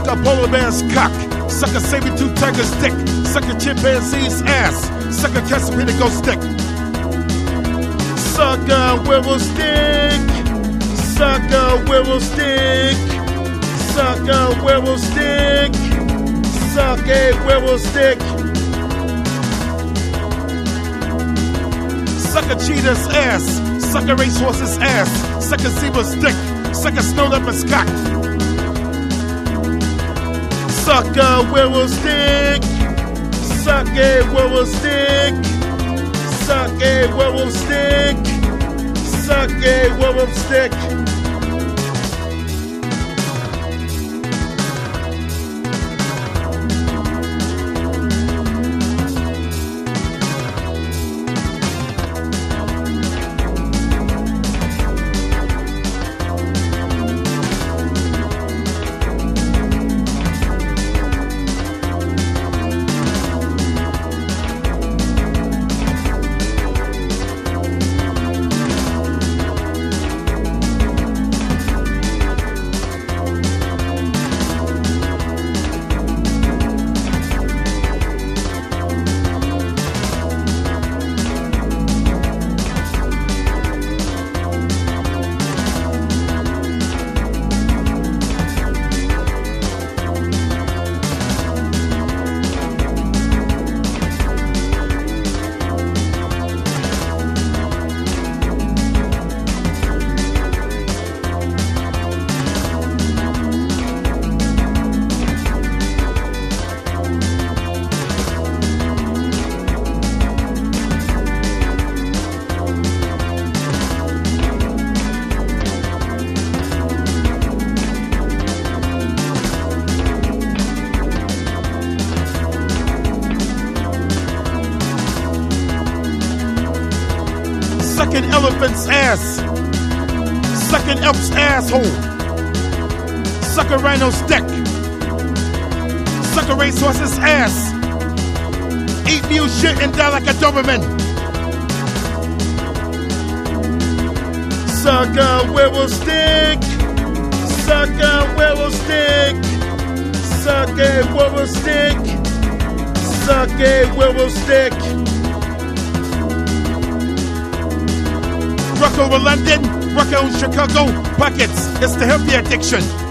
a polar bear's cock. Suck a saber-tooth tiger's dick. Suck a chimpanzee's ass. Suck a caterpillar ghost stick. Suck a willow stick. Suck a willow stick. Suck a willow stick. Suck a willow stick. Suck a cheetah's ass. Suck a racehorse's ass. Suck a zebra's dick. Suck a snow leopard's cock. Suck a willow stick. Suck a willow stick. Suck a willow stick. Suck a willow stick. Suck an elephant's ass. Suck an elf's asshole. Suck a rhino's dick. Suck a racehorse's ass. Eat mule shit and die like a Doberman. Suck a willow stick. Suck a willow stick. Suck a willow stick. Suck a willow stick. Rock over London, rock on Chicago pockets. It's the healthy addiction.